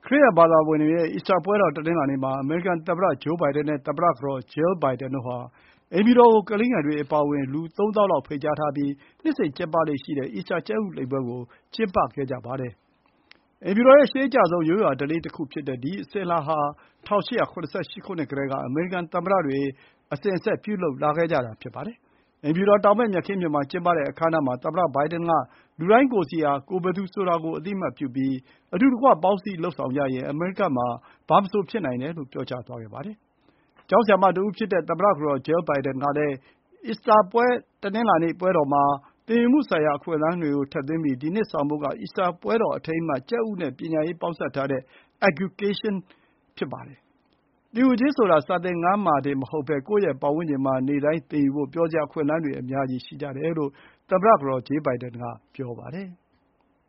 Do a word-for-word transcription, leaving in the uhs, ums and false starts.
ခရစ်ယာန်ဘာသာဝင်တွေရဲ့ အီစတာပွဲတော် တနင်္လာနေ့မှာ အမေရိကန်သမ္မတဂျိုးဘိုင်ဒန်နဲ့သမ္မတကတော်ဂျီးလ်ဘိုင်ဒန်တို့ဟာ အိမ်ဖြူတော်ကို ကလေးငယ်တွေအပါအဝင် လူသုံးသောင်းလောက်ဖိတ်ကြားထားပြီး နှစ်စဉ်ကျင်းပလေ့ရှိတဲ့ အီစတာကြက်ဥလိမ်ပွဲကို ကျင်းပခဲ့ကြပါတယ်။ အိမ်ဖြူတော်ရဲ့ ရှေးအကျဆုံး ရိုးရာဓလေ့တခုဖြစ်တဲ့ ဒီအစဥ်အလာဟာ ၁၈၇၈ ခုနှစ်ကတည်းက အမေရိကန်သမ္မတတွေ အစဉ်အဆက်ပြုလုပ်လာခဲ့ကြတာဖြစ်ပါတယ်။ အိမ်ဖြူတော် တောင်ဘက်မြက်ခင်းပြင်မှာကျင်းပတဲ့အခမ်းအနားမှာ သမ္မတဘိုင်ဒန်က လူတိုင်းကိုယ်စီဟာ ကိုယ်ဘယ်သူဆိုတာကို အသိအမှတ်ပြုပြီး အတူတကွ ပေါင်းစည်းလုပ်ဆောင်ကြရင် အမေရိကမှာ ဘာမဆိုဖြစ်နိုင်တယ်လို့ ပြောကြားသွားခဲ့ပါတယ်။ ကျောင်းဆရာမတဦးဖြစ်တဲ့ သမ္မတကတော်ဂျီးလ်ဘိုင်ဒန်ကလည်း အီစတာတနင်္လာနေ့ပွဲတော်မှာ သင်ယူမှုဆိုင်ရာအခွင့်အလမ်းတွေကိုထည့်သွင်းပြီး ဒီနှစ်ဆောင်ပုဒ်က အီစတာပွဲတော်အထိမ်းအမှတ် ကြက်ဥနဲ့ပညာရေးပေါင်းစပ်ထားတဲ့ Education ဖြစ်ပါတယ်။ သင်ယူခြင်းဆိုတာ စာသင်ခန်းမှာတင်မဟုတ်ဘဲ ကိုယ့်ရဲ့ပတ်ဝန်းကျင်မှာ နေ့တိုင်းသင်ယူဖို့ ပျော်စရာအခွင့်အလမ်းတွေ အများကြီးရှိကြတယ်လို့ သမ္မတကတော်ဂျေးလ်ဘိုင်ဒန်က ပြောပါတယ်။